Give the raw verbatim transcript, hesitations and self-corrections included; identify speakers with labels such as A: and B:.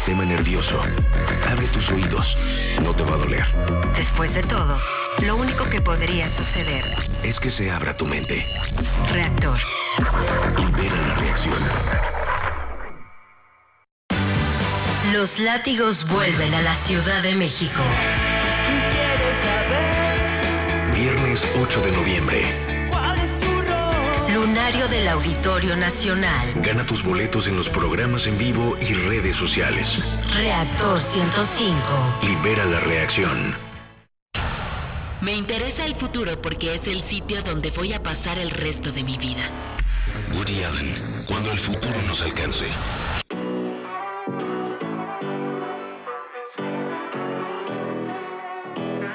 A: sistema nervioso. Abre tus oídos. No te va a doler.
B: Después de todo, lo único que podría suceder
A: es que se abra tu mente.
B: Reactor.
A: Libera la reacción.
B: Los látigos vuelven a la Ciudad de México.
C: ¿Quieres saber?
A: Viernes ocho de noviembre.
C: ¿Cuál es tu rol?
B: Lunario del Auditorio Nacional.
A: Gana tus boletos en los programas en vivo y redes sociales.
B: Reactor ciento cinco.
A: Libera la reacción.
D: Me interesa el futuro porque es el sitio donde voy a pasar el resto de mi vida.
A: Woody Allen, cuando el futuro nos alcance.